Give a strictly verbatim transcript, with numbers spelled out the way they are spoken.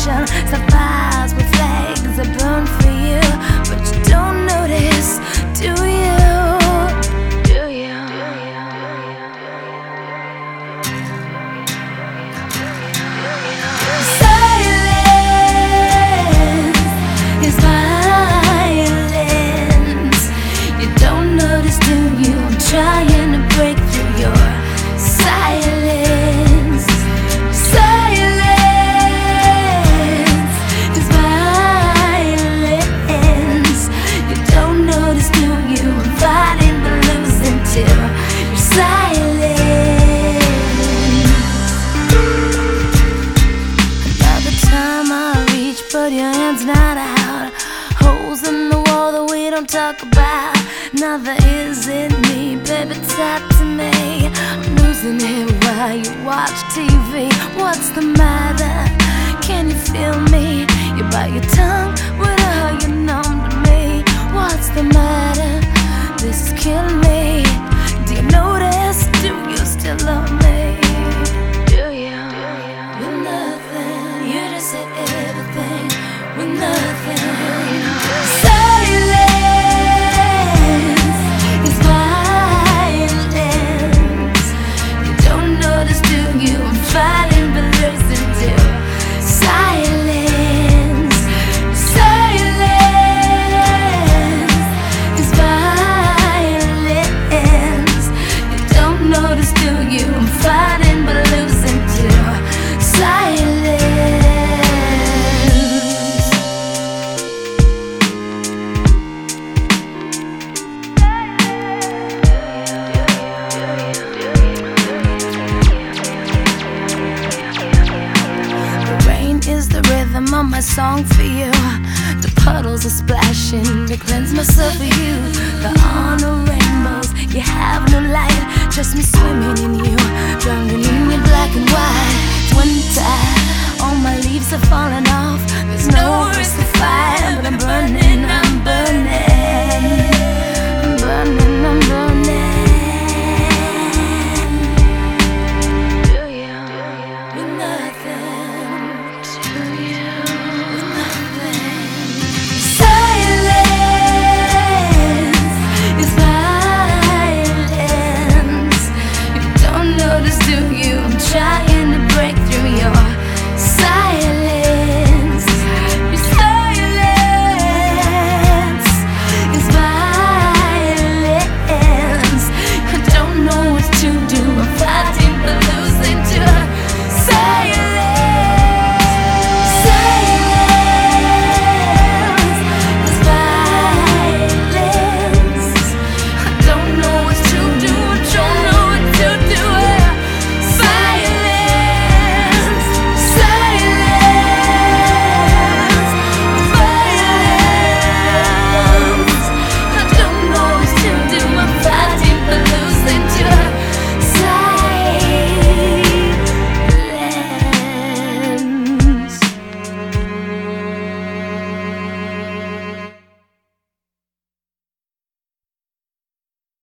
reflection. Sapphires with flags that burn for you, but you don't notice, do you? Do you? Silence is violence. You don't notice, do you? I'm trying to break through your silence. Silence is violence. You don't notice, do you? I'm fighting but losing till you're silent. Another time I reach, but your hand's not out. Holes in the wall that we don't talk about. Another is it me, baby, talk to me. I'm losing it while you watch T V. What's the matter? Can you feel me? You bite your tongue, what are you numb to me? What's the matter? This is killing me. Do you notice? Do you still love me? Do you? With nothing, you just say everything. With nothing. Silence is violence. You don't notice, do you? I'm fighting but losing till silence. Silence is violence. You don't notice, do you? I'm fighting but losing till silence. The rain is the rhythm of my song for you. The puddles are splashing to cleanse myself for you. The honor rainbows, you have no light. Just me swimming in you, drowning in your black and white. It's winter, all my leaves are falling off.